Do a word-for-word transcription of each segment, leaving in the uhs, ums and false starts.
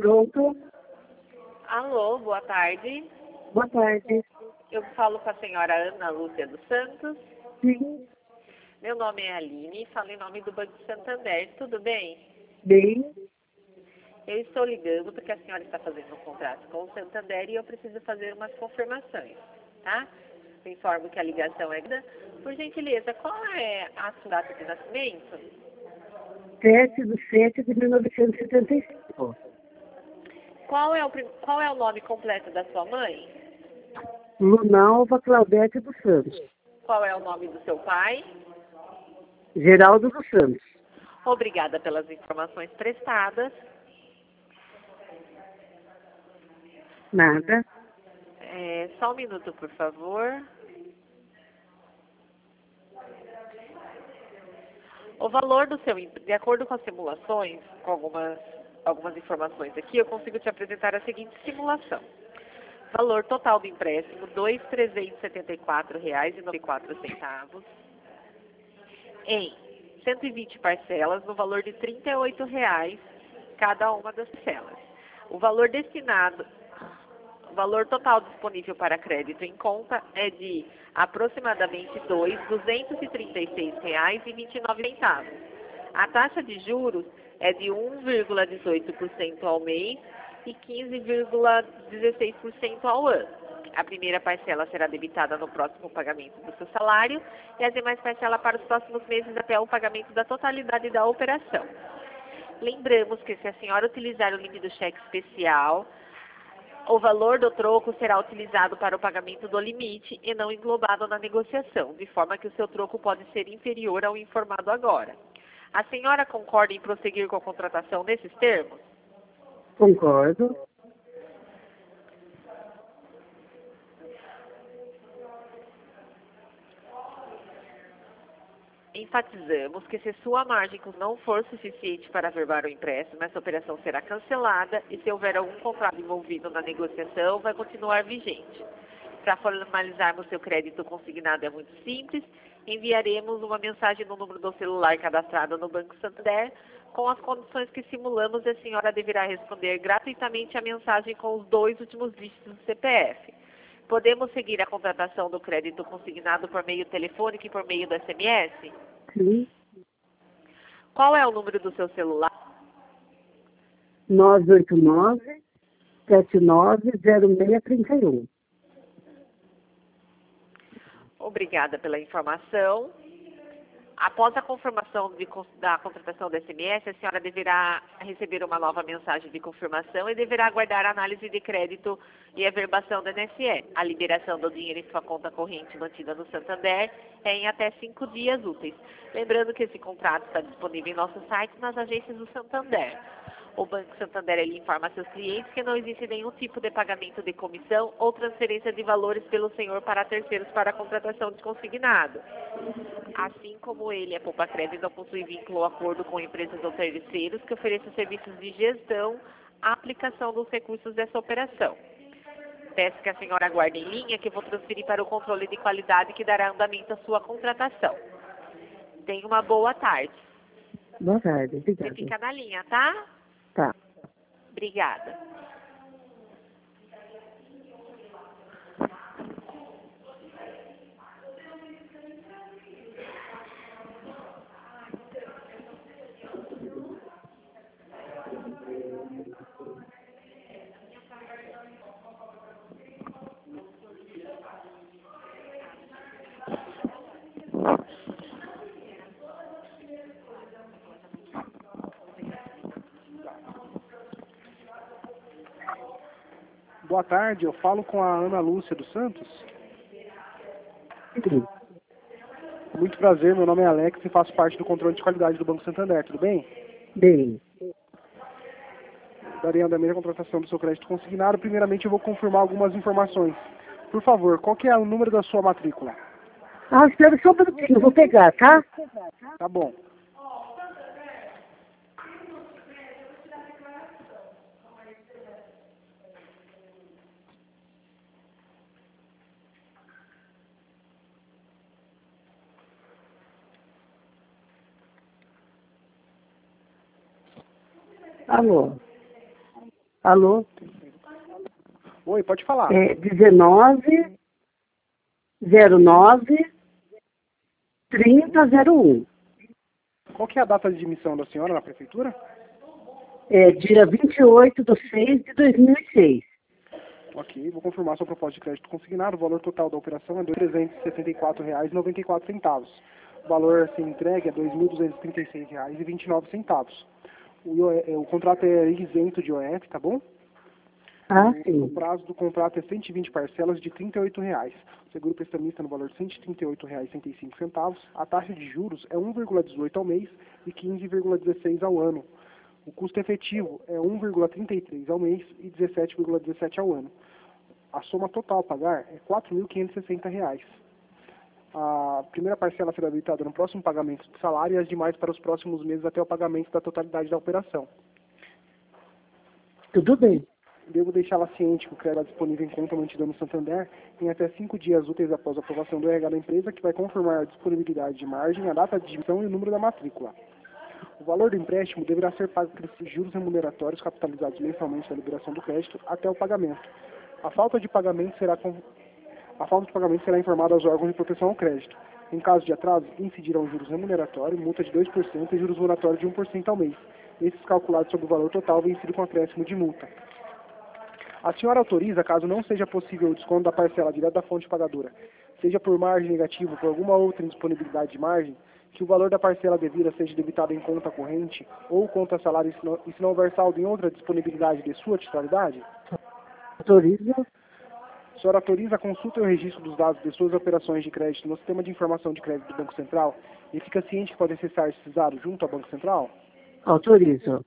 Pronto. Alô, boa tarde. Boa tarde. Eu falo com a senhora Ana Lúcia dos Santos. Sim. Meu nome é Aline, falo em nome do Banco Santander. Tudo bem? Bem. Eu estou ligando porque a senhora está fazendo um contrato com o Santander e eu preciso fazer umas confirmações, tá? Eu informo que a ligação é... Por gentileza, qual é a sua data de nascimento? sete de sete de mil novecentos e setenta e cinco. Qual é o, prim- qual é o nome completo da sua mãe? Lunalva Claudete dos Santos. Qual é o nome do seu pai? Geraldo dos Santos. Obrigada pelas informações prestadas. Nada. É, só um minuto, por favor. O valor do seu, em- de acordo com as simulações, com algumas, algumas informações aqui, eu consigo te apresentar a seguinte simulação. Valor total do empréstimo, dois mil trezentos e setenta e quatro reais e noventa e quatro centavos, em cento e vinte parcelas, no valor de trinta e oito reais cada uma das parcelas. O valor destinado, o valor total disponível para crédito em conta é de aproximadamente dois mil duzentos e trinta e seis reais e vinte e nove centavos. A taxa de juros é de um vírgula dezoito por cento ao mês e quinze vírgula dezesseis por cento ao ano. A primeira parcela será debitada no próximo pagamento do seu salário e as demais parcelas para os próximos meses até o pagamento da totalidade da operação. Lembramos que se a senhora utilizar o limite do cheque especial, o valor do troco será utilizado para o pagamento do limite e não englobado na negociação, de forma que o seu troco pode ser inferior ao informado agora. A senhora concorda em prosseguir com a contratação nesses termos? Concordo. Enfatizamos que se sua margem não for suficiente para averbar o empréstimo, essa operação será cancelada e se houver algum contrato envolvido na negociação, vai continuar vigente. Para formalizarmos seu crédito consignado é muito simples, enviaremos uma mensagem no número do celular cadastrado no Banco Santander com as condições que simulamos e a senhora deverá responder gratuitamente a mensagem com os dois últimos dígitos do C P F. Podemos seguir a contratação do crédito consignado por meio telefônico e por meio do S M S? Sim. Qual é o número do seu celular? nove oito nove, sete nove zero seis três um. Obrigada pela informação. Após a confirmação de, da contratação do S M S, a senhora deverá receber uma nova mensagem de confirmação e deverá aguardar a análise de crédito e averbação do I N S S. A liberação do dinheiro em sua conta corrente mantida no Santander é em até cinco dias úteis. Lembrando que esse contrato está disponível em nosso site nas agências do Santander. O Banco Santander ele informa a seus clientes que não existe nenhum tipo de pagamento de comissão ou transferência de valores pelo senhor para terceiros para a contratação de consignado. Assim como ele, a Poupa Crédito, não possui vínculo ou acordo com empresas ou terceiros que ofereçam serviços de gestão à aplicação dos recursos dessa operação. Peço que a senhora aguarde em linha que eu vou transferir para o controle de qualidade que dará andamento à sua contratação. Tenha uma boa tarde. Boa tarde. Você Obrigada. fica na linha, tá? Tá. Obrigada. Boa tarde, eu falo com a Ana Lúcia dos Santos. Sim. Muito prazer, meu nome é Alex e faço parte do controle de qualidade do Banco Santander, tudo bem? Bem. Darei andamento à contratação do seu crédito consignado. Primeiramente eu vou confirmar algumas informações. Por favor, qual que é o número da sua matrícula? Ah, espera só um minutinho, eu vou pegar, tá? Tá bom. Alô. Alô? Oi, pode falar. É dezenove zero nove trinta zero um. Qual que é a data de admissão da senhora na prefeitura? É dia vinte e oito de seis de dois mil e seis. Ok, vou confirmar sua proposta de crédito consignado. O valor total da operação é trezentos e setenta e quatro reais e noventa e quatro centavos. O valor a ser entregue é dois mil duzentos e trinta e seis reais e vinte e nove centavos. O, I O F, o contrato é isento de I O F, tá bom? Ah, O, sim. o prazo do contrato é cento e vinte parcelas de trinta e oito reais. O seguro prestamista no valor de cento e trinta e oito reais e sessenta e cinco centavos. A taxa de juros é um vírgula dezoito ao mês e quinze vírgula dezesseis ao ano. O custo efetivo é um vírgula trinta e três ao mês e dezessete vírgula dezessete ao ano. A soma total a pagar é quatro mil quinhentos e sessenta reais. A primeira parcela será debitada no próximo pagamento do salário e as demais para os próximos meses até o pagamento da totalidade da operação. Tudo bem. Devo deixá-la ciente que o crédito é disponível em conta mantida no Santander em até cinco dias úteis após a aprovação do R H da empresa, que vai confirmar a disponibilidade de margem, a data de admissão e o número da matrícula. O valor do empréstimo deverá ser pago pelos juros remuneratórios capitalizados mensalmente da liberação do crédito até o pagamento. A falta de pagamento será, com... a falta de pagamento será informada aos órgãos de proteção ao crédito. Em caso de atraso, incidirão juros remuneratórios, multa de dois por cento e juros moratórios de um por cento ao mês. Esses calculados sobre o valor total vencido com acréscimo de multa. A senhora autoriza, caso não seja possível o desconto da parcela direto da fonte pagadora, seja por margem negativa ou por alguma outra indisponibilidade de margem, que o valor da parcela devida seja debitado em conta corrente ou conta salário e se não, e se não houver saldo em outra disponibilidade de sua titularidade? Autoriza? A senhora autoriza a consulta e o registro dos dados de suas operações de crédito no sistema de informação de crédito do Banco Central e fica ciente que pode acessar esses dados junto ao Banco Central? Autoriza.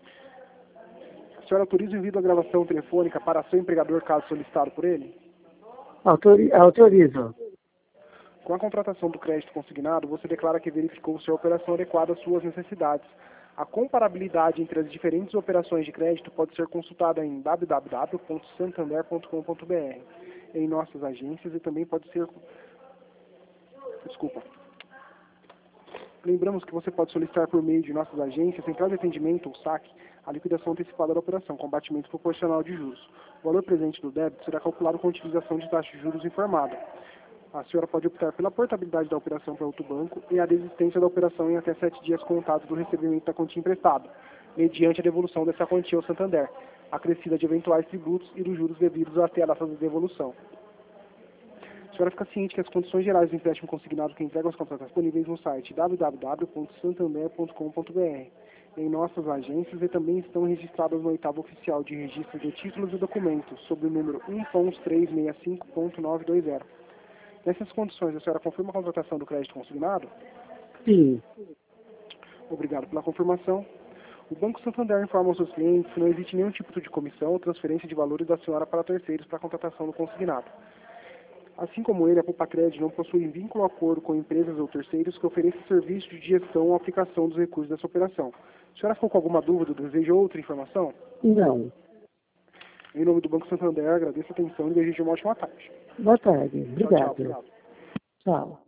A senhora autoriza o envio da gravação telefônica para seu empregador caso solicitado por ele? Autori autoriza. Com a contratação do crédito consignado, você declara que verificou se a operação adequada às suas necessidades. A comparabilidade entre as diferentes operações de crédito pode ser consultada em w w w ponto santander ponto com ponto b r, em nossas agências e também pode ser... Desculpa. Lembramos que você pode solicitar por meio de nossas agências, central de atendimento ou saque, a liquidação antecipada da operação, com batimento proporcional de juros. O valor presente do débito será calculado com a utilização de taxa de juros informada. A senhora pode optar pela portabilidade da operação para outro banco e a desistência da operação em até sete dias contados do recebimento da quantia emprestada, mediante a devolução dessa quantia ao Santander, acrescida de eventuais tributos e dos juros devidos até a data de devolução. A senhora fica ciente que as condições gerais do empréstimo consignado que entregam as contratas disponíveis no site w w w ponto santander ponto com ponto b r, em nossas agências e também estão registradas no oitavo oficial de registro de títulos e documentos, sob o número um ponto trezentos e sessenta e cinco ponto novecentos e vinte. Nessas condições, a senhora confirma a contratação do crédito consignado? Sim. Obrigado pela confirmação. O Banco Santander informa aos seus clientes que não existe nenhum tipo de comissão ou transferência de valores da senhora para terceiros para a contratação do consignado. Assim como ele, a Poupa-Crédito não possui vínculo ou acordo com empresas ou terceiros que ofereçam serviço de gestão ou aplicação dos recursos dessa operação. A senhora ficou com alguma dúvida ou deseja outra informação? Não. Em nome do Banco Santander, agradeço a atenção e desejo uma ótima tarde. Boa tarde. Tchau, tchau. Obrigado. Obrigado. Tchau.